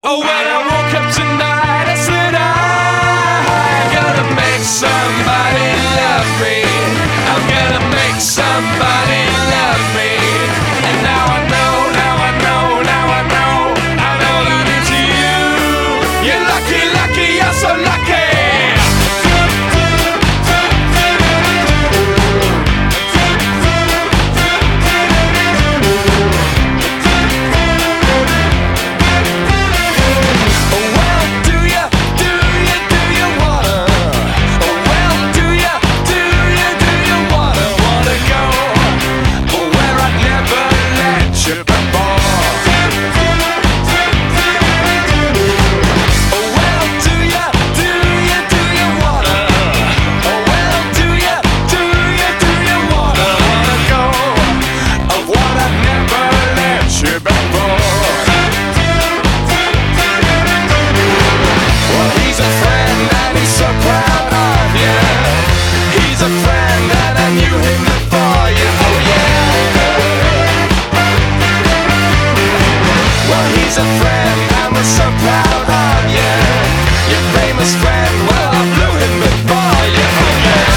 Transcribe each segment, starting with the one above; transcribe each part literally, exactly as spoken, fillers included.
Oh, when I woke up tonight, I said I gotta make somebody love me. I'm gonna make somebody love me. And now I know, now I know, now I know, I know that it's you. You're lucky, lucky, you're so lucky. A friend, and we're so proud of you. Your famous friend, well, I blew him before you. Oh, yeah.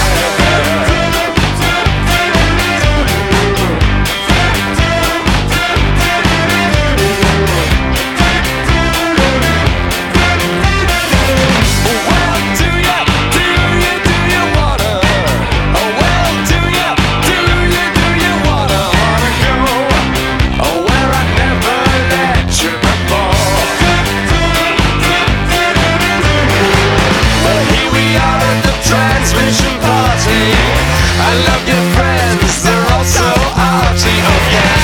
Well, do you, do you, do you wanna? Oh, well, do you, do you, do you wanna? Wanna go? Oh, where I never let you. Transmission party. I love your friends, they're all so arty. Oh yeah.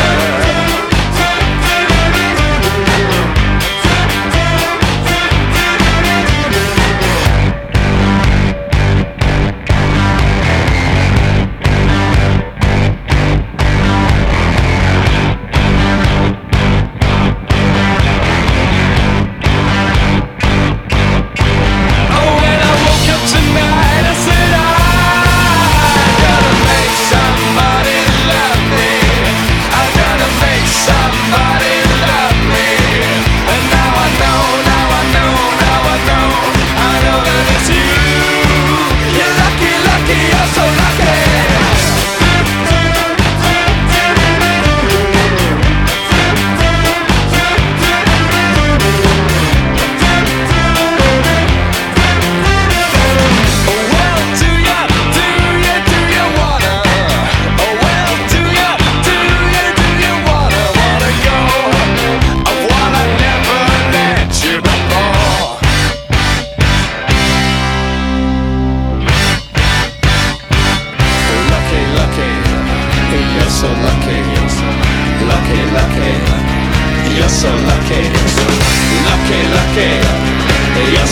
So lucky, lucky, lucky, you're so lucky, lucky, lucky, you're